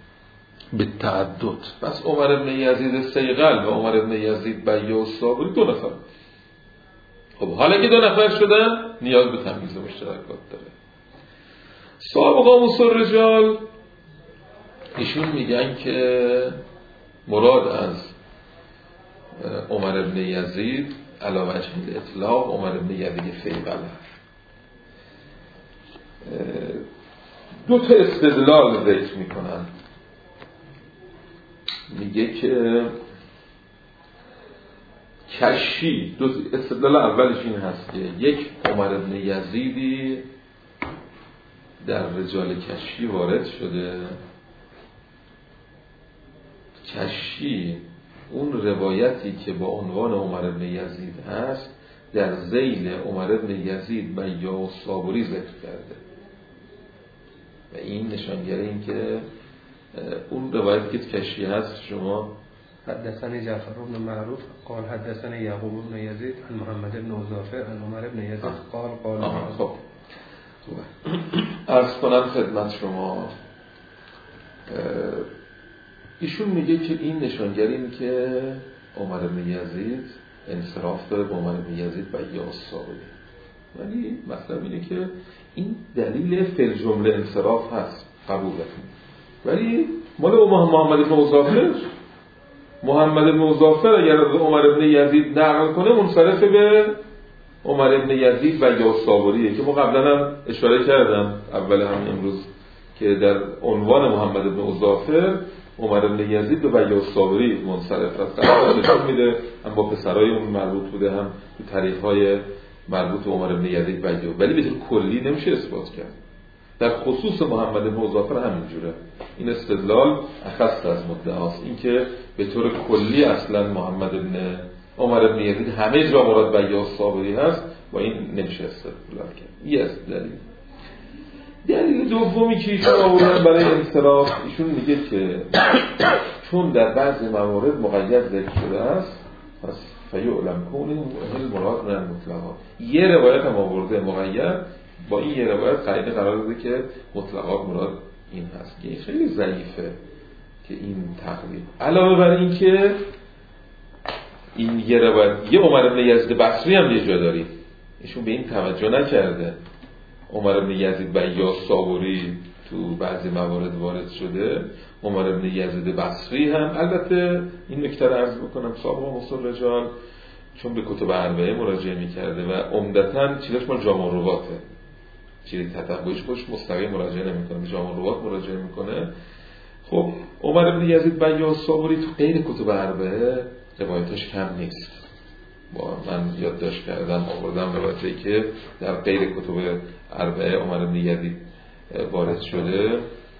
به تعدد. پس عمر ابن یزید صیقل و عمر ابن یزید بیاع الصابری دو نفر. خب حالا که دو نفر شدن نیاز به تمییز مشترکات داره. صاحب قاموس الرجال ایشون میگن که مراد از عمر ابن یزید علاوه وجه اطلاق عمر ابن یزید فیقل. دو تا استدلال ذکر میکنن. میگه که کشی، دو استدلال اولش این هست که یک عمر ابن یزیدی در رجال کشی وارد شده. کشی اون روایتی که با عنوان عمر ابن یزید هست در ذیل عمر ابن یزید بیاع الصابری ذکر کرده و این نشانگره این که اون روایتی که کشی هست شما حدثني جعفر بن معروف قال حدثني يعقوب بن يزيد عن محمد بن عزافر عن عمر بن يزيد قال قال خب عرض کنم خدمت شما ایشون میگه که این نشانگر این که عمر بن یزید انصراف داره با عمر بن یزید بیاع الصابری، ولی مطلب اینه که این دلیل فی جمله انصراف هست قبول کنید، ولی مال محمد بن عزافر محمد بن عزافر اگر از عمر بن یزید نقل کنه منصرف به عمر بن یزید بیاع الصابریه که ما قبلا هم اشاره کردم اول همین امروز که در عنوان محمد بن عزافر عمر بن یزید به بیاع الصابری منصرف است. نشون میده هم با پسرای اون مربوط بوده هم تو تاریخ‌های مربوط به عمر بن یزید بیاع، ولی به طور کلی نمیشه اثبات کرد. در خصوص محمد بن عزافر همینجوره. این استدلال اخص از مدعاست، این که به طور کلی اصلا محمد بن عمر بن یزید همه جا مراد بیاع الصابری هست، با این نمیشه استدلال کرد. یه است دلیل. دلیل دومی که ایشون آوردن برای انصراف، ایشون میگه که چون در بعضی موارد مقید ذکر شده است پس فیعلم کونه اهل مراد من مطلقات. یه روایت هم آورده مقید، با این یه روایت قاعده قرار داده که مطلقات مراد این هست. که خیلی ضعیفه که این تقریب. علاوه بر این که این یه روایت یه عمر بن یزید بصری هم یه جا داریم، ایشون به این توجه نکرده. عمر بن یزید بیاع الصابری تو بعضی موارد وارد شده، عمر بن یزید بصری هم. البته این نکته رو عرض بکنم صاحب قاموس الرجال چون به کتب اربعه مراجعه می‌کرده و عمدتاً چیزش مال جامع الرواته، چیزی تتبعش خوش مستقیم مراجعه نمی‌کنه، به جامع الروات مراجعه می‌کنه. خب عمر بن یزید بیاع الصابری تو غیر کتب اربعه روایتش کم نیست. با من یادداشت کردم آوردم روایتی که در غیر کتب اربعه عمر بن یزید وارد شده،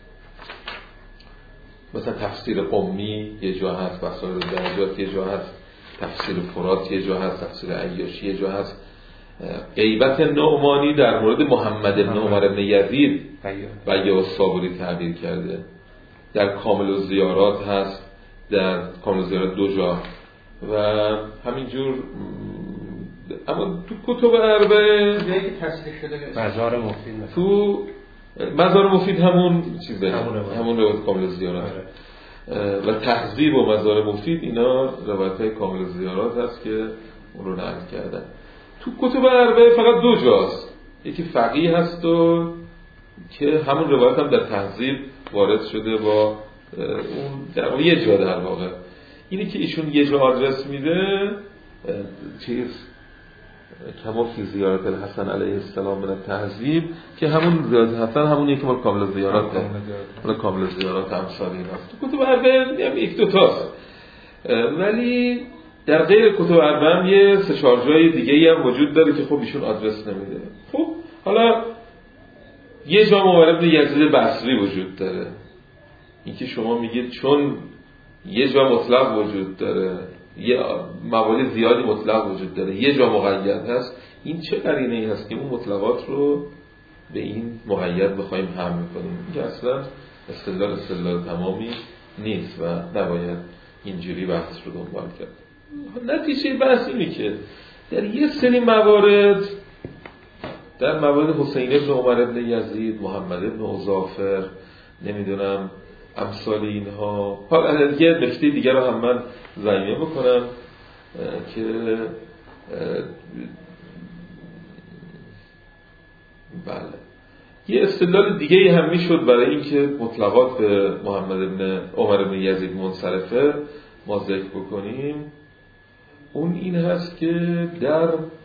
مثلا تفسیر قمی یه جا هست، بسائر درجات یه جا هست، تفسیر فرات یه جا هست، تفسیر عیاشی یه جا هست. غیبت نعمانی در مورد محمد بن عمر بن یزید بیاع الصابری تعبیر کرده. در کامل الزیارات هست، در کامل الزیارات دو جا و همینجور. اما تو کتب اربعه جایی که تصریح شده مزار مفید مثلا. تو مزار مفید همون چیزه، همون روایت کامل الزیارات و تهذیب و مزار مفید اینا روایت‌های کامل الزیارات هست که اون رو نقل کردن. تو کتب اربعه فقط دو جاست، یکی فقیه هست و که همون روایت هم در تهذیب وارد شده با اون در یه جا در واقع. اینی که ایشون یه جا آدرس میده چیز کما فی زیارت الحسن علیه السلام من التهذیب که همون زیارت حسن همونیه که مال کامل زیارت مال کامل زیارت امثال این هست. تو کتب اربعه هم یک دو تاست، ولی در غیر کتب اربعه هم یه سه چهار جای دیگه هم وجود داره که خب ایشون آدرس نمیده. خب حالا یه جا عمر بن یزید بصری وجود داره، این که شما میگید چون یه جا مطلق وجود داره، یه موالی زیادی مطلق وجود داره، یه جا مقید هست، این چه قرینه ای هست که اون مطلقات رو به این مقید بخوایم حمل کنیم؟ این اصلا استدلال استدلال تمامی نیست و نباید اینجوری بحث رو دنبال کرد. نتیجه بحث اینه که در یه سری موارد، در موارد حسین ابن عمر ابن یزید، محمد ابن عزافر، نمیدونم امثال اینها. حالا یه نکته دیگر رو هم من ضمیمه بکنم که بله یه استدلال دیگه هم میشد برای اینکه مطلقات به محمد بن عمر بن یزید منصرفه ما ذکر بکنیم. اون این هست که در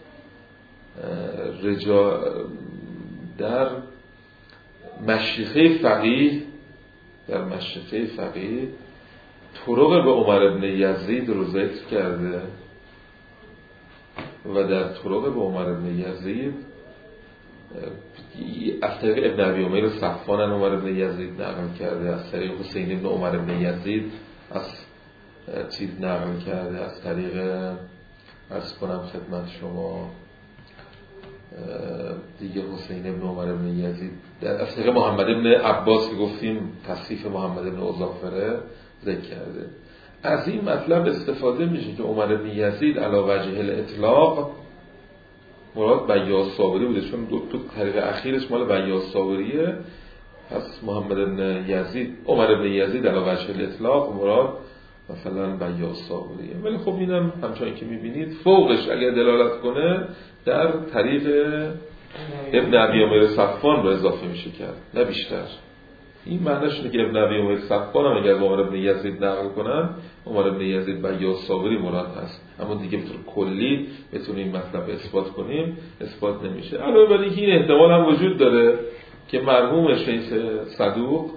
رجا در مشیخه فقیه در مشیخه فقیه طرق به عمر بن یزید رو ذکر کرده و در طرق به عمر بن یزید از طریق ابن ابی امیر صفوان عمر بن یزید نقل کرده، از طریق حسین بن عمر بن یزید از چیز نقل کرده، از طریق عرض کنم خدمت شما دیگه حسین بن عمر بن یزید از طریق محمد بن عباس که گفتیم تصحیف محمد بن اضافره ذکر کرده. از این مطلب استفاده میشه که عمر بن یزید علی وجه الاطلاق مراد بیاض صابری بوده، چون دو تا طریق اخیرش مال بیاض صابریه. پس محمد بن یزید عمر بن یزید علی وجه الاطلاق مراد مثلا بیاض صابریه. ولی خب اینم همچنان که میبینید فوقش اگر دلالت کنه در طریق ابن ابی امیر صفوان رو اضافه میشه کرد، نه بیشتر. این معنیش اینه که ابن ابی امیر صفوان هم اگر عمر بن یزید نقل کنن عمر بن یزید بیاض صابری مراد هست، اما دیگه به طور کلی بتونیم مطلب اثبات کنیم اثبات نمیشه. علاوه بر اینکه این احتمال هم وجود داره که مرحوم شیخ صدوق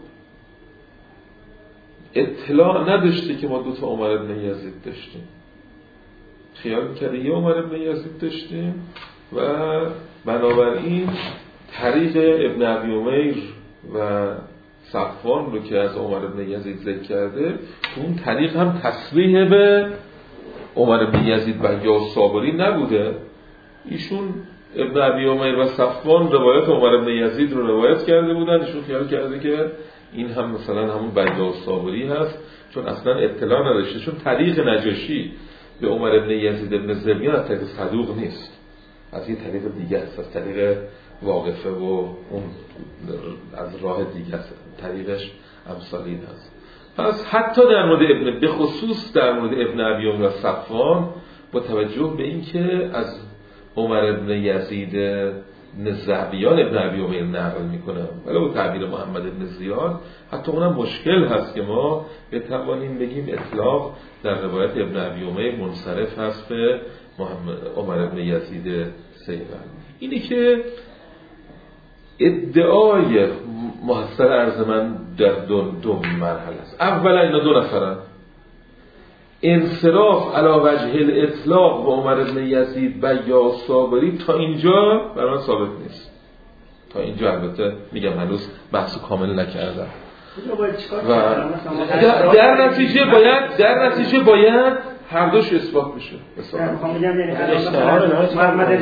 اطلاع نداشته که ما دو تا عمر بن یزید داشتیم، خیال می‌کرده یه عمر بن یزید داشتیم و بنابراین طریق ابن ابی امیر و صفوان رو که از عمر بن یزید ذکر کرده اون طریق هم تصریح به عمر بن یزید بیاض صابری نبوده. ایشون ابن ابی امیر و صفوان روایت عمر بن یزید رو روایت کرده بودن، ایشون خیال کرده که این هم مثلا همون بیاض صابری هست، چون اصلا اطلاع نداشته، چون طریق نجاشی به عمر بن یزید بن زمیان از طریق صدوق نیست، از یه طریق دیگه است، از طریق واقفه و اون از راه دیگه است، طریقش امثالین هست. پس حتی در مورد ابن به خصوص در مورد ابن ابی امیر و صفوان با توجه به این که از عمر بن یزید بن زعبیان ابن ابی امیر نقل میکنه ولی با تعبیر محمد بن زیاد حتی اونم مشکل هست که ما بتوانیم بگیم اطلاق در روایت ابن ابی امیر منصرف هست به محمد عمر بن یزید سیغل. اینی که ادعای محصل عرض من در دو, دو مرحله است. اولا اینا دو نفرن، انصراف علی وجه الاطلاق به عمر بن یزید بیاض صابری تا اینجا برای من ثابت نیست. تا اینجا البته میگم هنوز بحث کامل نکردم و در, در نتیجه باید در نتیجه باید هر دوش اثبات بشه. میخوام بگم یعنی محمد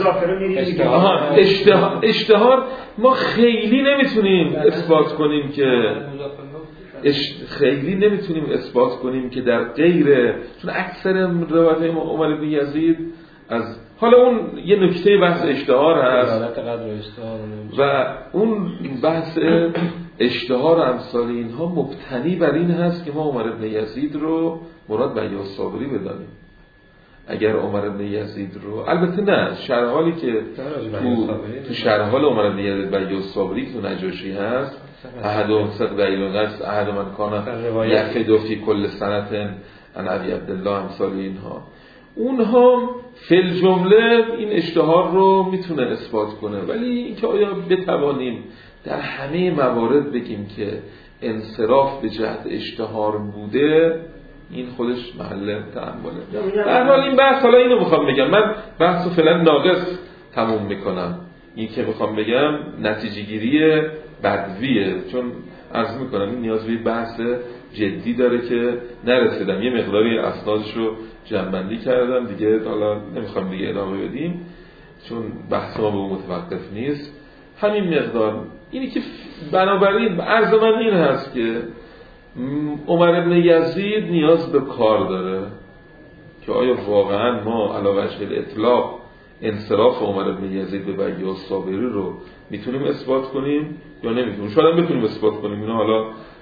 اشتهار اشتهار ما خیلی نمیتونیم اثبات کنیم که خیلی نمیتونیم اثبات کنیم که در غیر، چون اکثر روایات عمر بن یزید از حالا اون یه نکته بحث اشتهار هست و اون بحث اشتهار امثال اینها مبتنی بر این هست که ما عمر بن یزید رو مراد بیاض صابری بدانیم. اگر عمر بن یزید رو البته نه شرح حالی که تو تو شرح حال عمر بن یزید بیاض صابری که تو نجاشی هست احد صدق ایلونس احد من کان یفید فی کل سنت ان ابی عبدالله امثال اینها، اونها فی الجمله این اشتهار رو میتونه اثبات کنه، ولی اینکه آیا بتوانیم در همه موارد بگیم که انصراف به جهت اشتهار بوده این خودش محل تأمله. در حال این بحث حالا اینو میخوام بگم، من بحثو فعلا ناقص تموم میکنم، این که میخوام بگم نتیجه گیری بدویه، چون عرض میکنم این نیاز به بحث جدی داره که نرسیدم، یه مقداری اسنادش رو جمع‌بندی کردم دیگه، حالا نمیخوام دیگه ادامه بدیم چون بحث ما به اون متوقف نیست. همین مقدار اینی که بنابراین عرض من این هست که عمر بن یزید نیاز به کار داره که آیا واقعا ما علی وجه الاطلاق انصراف عمر بن یزید به بیاض صابری رو میتونیم اثبات کنیم یا نمیتونیم. شاید هم بتونیم اثبات کنیم، اینا حالا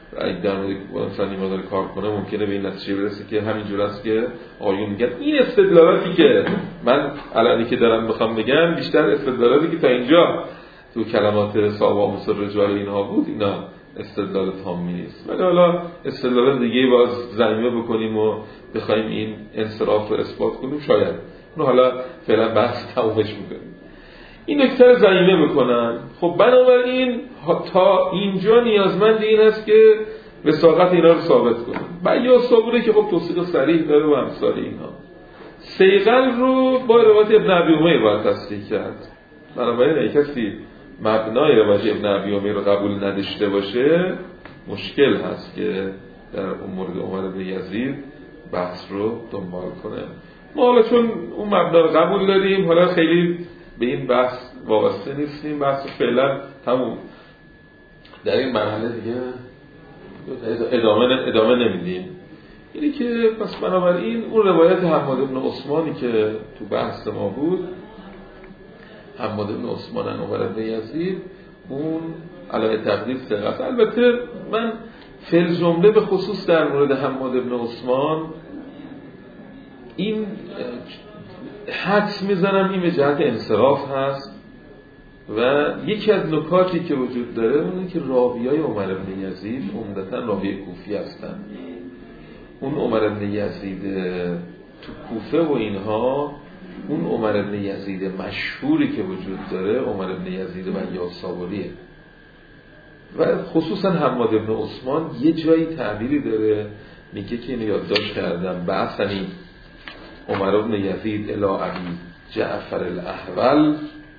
اگه در مورد مثلا این مقدار کار کنه ممکنه به این نتیجه برسه که همینجور است که آقایون میگن این استدلالاتی که من الانی که دارم میخوام بگم بیشتر استدلالاتی که تا اینجا تو کلمات صحابه آموز الرجال اینها بود اینا استدلال تامی نیست. ولی حالا استدلال دیگه باز ضمیمه بکنیم و بخوایم این انصراف رو اثبات کنیم شاید اون حالا فعلا بحث تمومش میکنیم. این نکته رو ضمیمه میکنن. خب بنابراین تا اینجا نیازمند این است که وثاقت اینا رو ثابت کنیم. بیا صبوره که خب توصیق صریح داره و امثال اینها. سیغل رو با روایت ابن ابی امیه باید تصدیق کرد. بنابراین اگه کسی مبنای روایت ابن ابی امیه رو قبول نداشته باشه مشکل هست که در مورد عمر بن یزید بحث رو دنبال کنه. ما حالا چون اون مبنا رو قبول داریم حالا خیلی به این بحث وابسته نیستیم، بحث فعلا تموم در این مرحله دیگه ادامه ادامه نمیدیم. اینی که پس بنابراین اون روایت حماد بن عثمانی که تو بحث ما بود، حماد بن عثمان عن عمر بن یزید، اون علاوه تقدیر ثقه. البته من فی الجمله به خصوص در مورد حماد بن عثمان این حدس میزنم این به جهت انصراف هست و یکی از نکاتی که وجود داره اونه که راویای عمر بن یزید عمدتاً راوی کوفی هستن. اون عمر بن یزید تو کوفه و اینها، اون عمر بن یزید مشهوری که وجود داره عمر بن یزید بیاصابوریه و خصوصا حماد بن عثمان یه جایی تعبیری داره میگه که اینو یادداشت کردم، بعثنی عمر بن یزید الی ابی جعفر الاحول،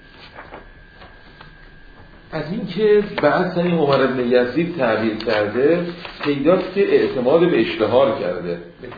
از این که بعثنی عمر بن یزید تعبیر کرده پیداست که اعتماد به اشتهار کرده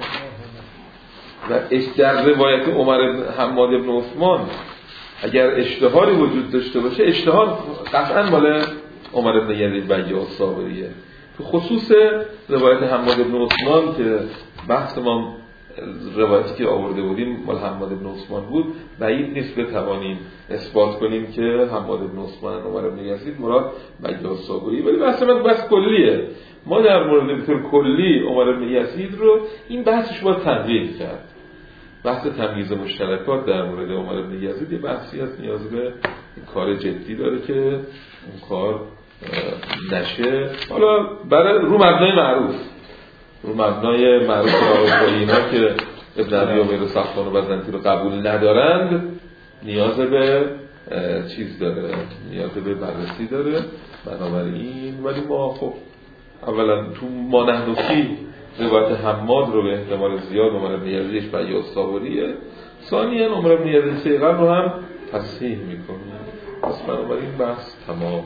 و در روایت عمر بن حماد بن عثمان اگر اشتهاری وجود داشته باشه اشتهار قطعا مال عمر بن یزید بیاصابوریه. تو خصوص روایت حماد بن عثمان که بحث ما روایتی که آورده بودیم مال حماد بن عثمان بود، بعید نیست بتوانیم اثبات کنیم که حماد بن عثمان عمر بن یزید مراد بیاصابوری، ولی بحث من بحث کلیه. ما در مورد به طور کلی عمر بن یزید رو این بحثش باید تنقیح کرد. بحث تمییز مشترکات در مورد عمر بن یزید یه بحثی هست نیاز به کار جدی داره که اون کار نشه. حالا برای رو مبنای معروف رو مبنای معروف با اینا که ابن ابی امیه و سختان و بزنطی رو قبول ندارند نیاز به چیز داره، نیاز به بررسی داره. بنابراین ولی ما خب اولا تو ما نحنفی روایت حماد رو به احتمال زیاد عمر بن یزیدش بیاصابوریه، ثانیاً عمر بن یزید سیغل رو هم تصحیح میکنه. پس بنابراین بحث تمام.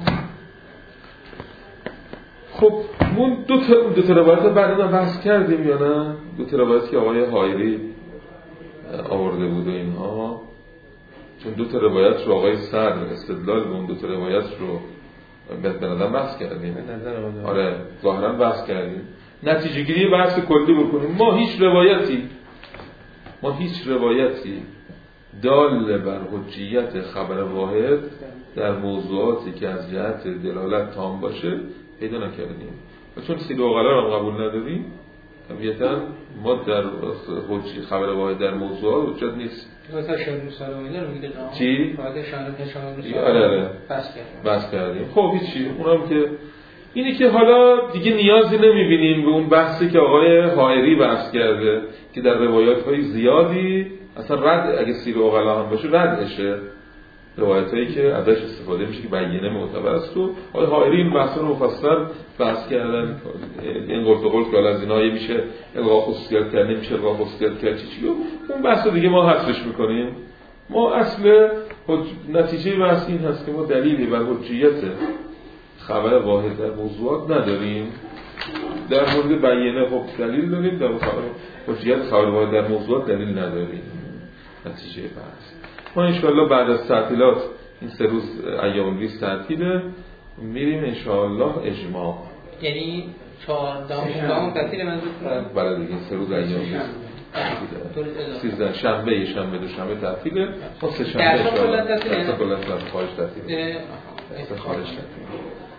خب اون دو تا دو تا روایت بعد ما بحث کردیم یا نه؟ دو تا روایت که آقای حایری آورده بود و اینها، چون دو تا روایت رو آقای صدر استدلال به اون دو تا روایت رو به نظر بحث کردیم. آره ظاهرا بحث کردیم. نتیجه گیری بحث کلی بکنیم. ما هیچ روایتی ما هیچ روایتی دال بر حجیت خبر واحد در موضوعاتی که از جهت دلالت تام باشه پیدا نکردیم و چون سید و غلا رو قبول نداریم طبیعتاً ما در حجی خبر واحد در موضوعات حجت نیست. مثلا شهر مسلمانی رو میگه چی؟ بعد شهر مسلمانی آره آره بس کردیم بس کردیم. خب هیچی. اونم که اینی که حالا دیگه نیازی نمیبینیم به اون بحثی که آقای حائری بحث کرده که در روایات‌های زیادی اصلا رد، اگه سیر و غلا هم باشه ردشه، روایتایی که ازش استفاده میشه که بیانه معتبر است. و آقای حائری این بحث رو مفصل بحث کردن. این قول به قول که حالا از اینها میشه الغا خصوصیت کرد، نمیشه الغا خصوصیت کرد چی چی. اون بحث دیگه ما حذفش میکنیم. ما اصل نتیجه بحث این هست که ما دلیلی بر حجیت خبر واحد در موضوعات نداریم. در مورد بیانه خب دلیل داریم، در مورد حجیت خبر واحد در موضوعات دلیل نداریم. نتیجه بحث ما انشاءالله بعد از تعطیلات این سه روز ایام بیست تعطیله میریم انشاءالله اجماع، یعنی چهاردهم تعطیل منظورتونه؟ بله دیگه سه روز ایام بیست سیزده شنبه یه شنبه دو شنبه تعطیله. ما سه شنبه انشاءالله درس کلا خارج تعطیله. درس خارج تعطیله.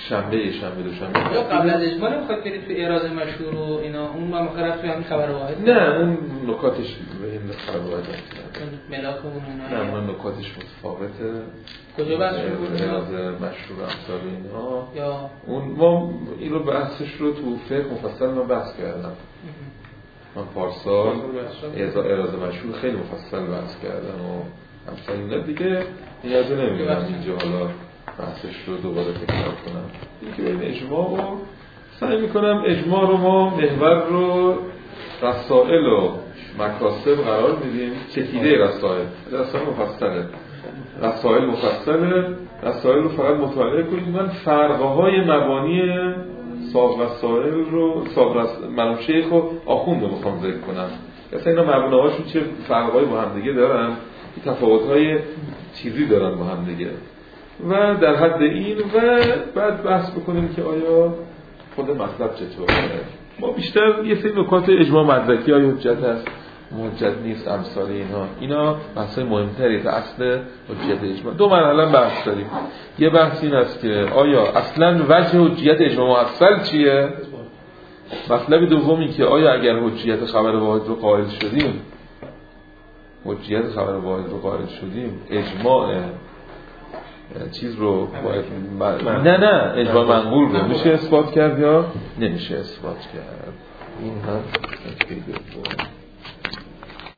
شنبه شنبه دو شنبه یا قبل از اجماع نمیخواد برید تو اعراض مشهور و اینا اون ما مخرف تو همین خبر واحد نه اون نکاتش به این خبر واحد ملاک اون نه اون نکاتش متفاوته کجا بحث می‌کنید اعراض مشهور امثال اینها یا اون ما این رو بحثش رو تو فقه مفصل من بحث کردم من پارسال اعراض مشهور خیلی مفصل بحث کردم و امثال اینا دیگه نیازی نمیدونم اینجا حالا بحثش رو دوباره تکرار کنم. این که بین اجماع رو سعی میکنم اجماع رو ما محور رو رسائل و مکاسب قرار میدیم. چکیده رسائل رسائل مفصله رسائل مفصله رسائل رو فقط مطالعه کنید. من فرقهای مبانی ساق رسائل رو ساق مرحوم شیخ و آخوند رو میخوام ذکر کنم. اصلا اینا مبناهاشون چه فرقهایی با هم دیگه دارن، تفاوت‌های چیزی دارن با هم دیگه و در حد این و بعد بحث بکنیم که آیا خود مطلب چطوره. ما بیشتر یه سری نکات اجماع مدرکی آیا حجت هست حجت نیست امثال اینها اینا بحثای مهمتری تا اصل حجت اجماع. دو مرحله بحث داریم. یه بحث این است که آیا اصلا وجه حجت اجماع اصل چیه. مطلب دومی که آیا اگر حجیت خبر واحد رو قائل شدیم حجیت خبر واحد رو قائل شدیم اجماع چیز رو باید م... نه نه اجماع منقول رو میشه اثبات کرد یا نمیشه اثبات کرد. این هم